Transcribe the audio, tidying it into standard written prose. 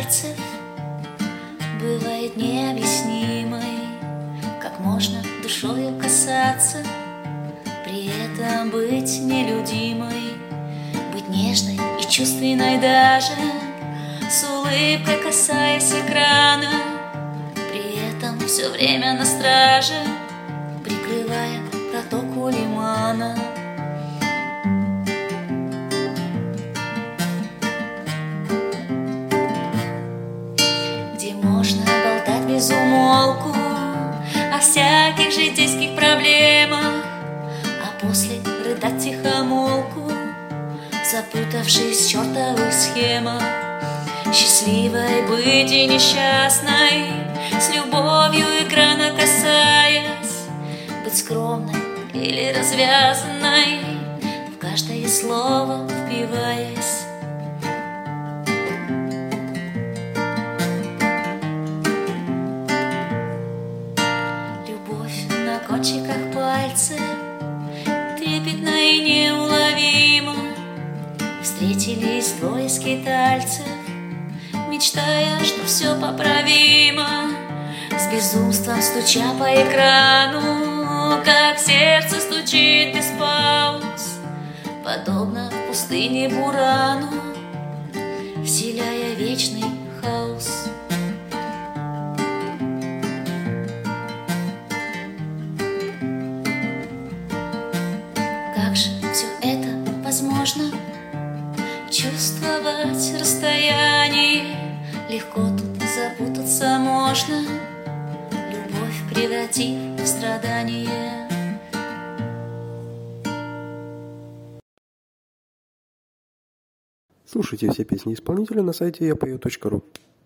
пальцев бывает необъяснимой. Как можно душою касаться, при этом быть нелюдимой, быть нежной и чувственной даже, с улыбкой касаясь экрана, при этом все время на страже, прикрывая протоку лимана. Где можно болтать без умолку о всяких житейских проблемах, а после рыдать тихомолку, запутавшись в чертовых схемах. Счастливой быть и несчастной, с любовью экрана касаясь, быть скромной или развязанной, в каждое слово впиваясь. Любовь на кончиках пальцев, трепетно и неуловимо, встретились двое скитальцев, мечтая, что все поправимо, с безумством стуча по экрану, как сердце стучит без пауз, подобно в пустыне бурану, вселяя вечный хаос. Как же все это возможно? Чувствовать расстояние, легко тут запутаться можно, любовь превратив в страдание. Слушайте все песни исполнителя на сайте yapою.ru.